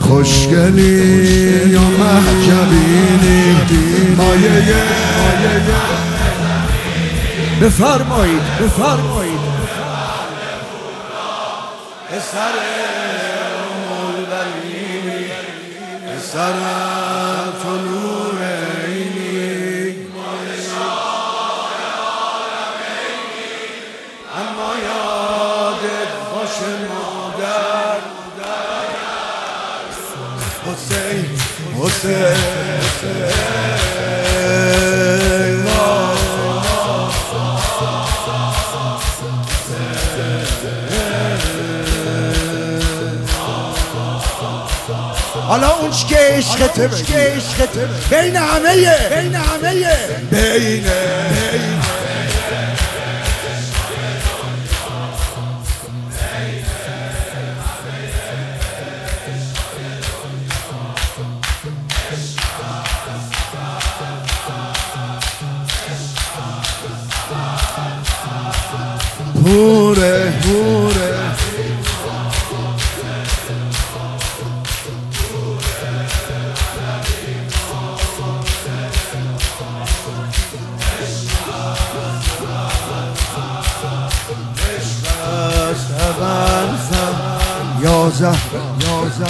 خوشگلی یا محجبینی مایه بفرمایید سر مولبرینی سر تو نور عینی اما یادت باشه مادر حسین حالا اون که عشقته بین همه پوره یا زهر